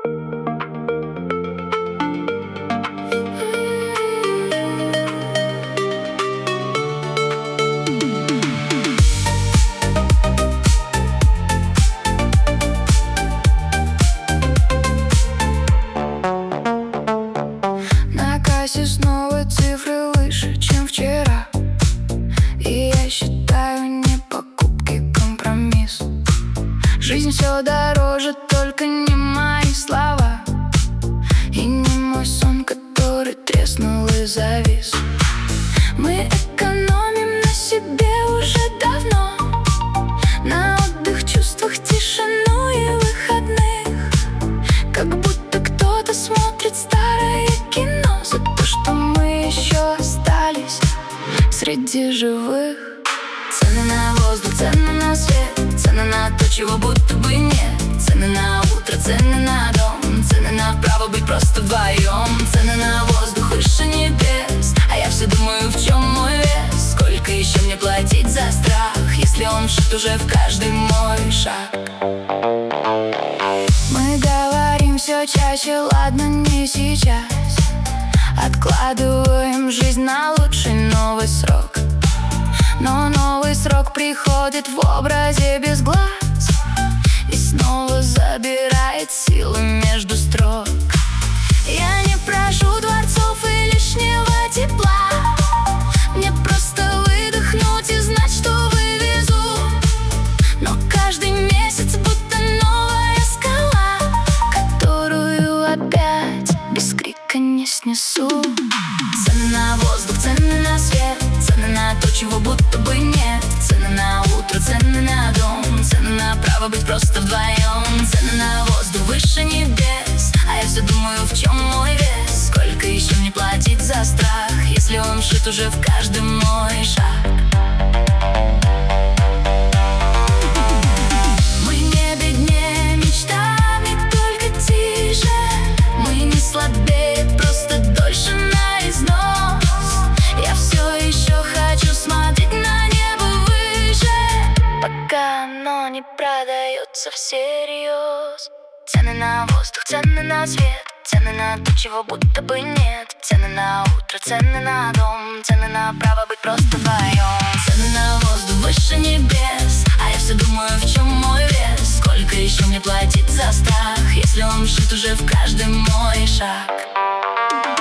На кассе снова цифры выше, чем вчера, и я считаю не покупки компромисс. Жизнь все дороже, только не мои слова и не мой сон, который треснул и завис. Мы экономим на себе уже давно, на отдых, чувствах, тишину и выходных. Как будто кто-то смотрит старое кино за то, что мы еще остались среди живых. Цены на воздух, цены на свет, цены на то, чего будто бы нет. Цены на утро, цены на дом, цены на право быть просто вдвоем. Цены на воздух выше небес, а я все думаю, в чем мой вес. Сколько еще мне платить за страх, если он вшит уже в каждый мой шаг? Мы говорим все чаще, ладно, не сейчас. Откладываем жизнь на лучший новый срок, но новый срок приходит в образе без глаз и снова забирает силы между строк. Я не прошу дворцов и лишнего тепла, мне просто выдохнуть и знать, что вывезу. Но каждый месяц будто новая скала, которую опять без крика не снесу. Цены на воздух, цены на свет, цены на то, чего будто бы нет. Цены на утро, цены на дом, цены на право быть просто вдвоем. Цены на воздух выше небес, а я все думаю, в чем мой вес. Сколько еще мне платить за страх, если он вшит уже в каждый мой шаг? Мы не беднее мечтами, только тише. Мы не слабее, просто дольше на износ. Я все еще хочу смотреть на небо выше, пока оно не продается всерьез. Цены на воздух, цены на свет, цены на то, чего будто бы нет. Цены на утро, цены на дом, цены на право быть просто вдвоем. Цены на воздух выше небес, а я все думаю, в чем мой вес. Сколько еще мне платить за страх, если он вшит уже в каждый мой шаг?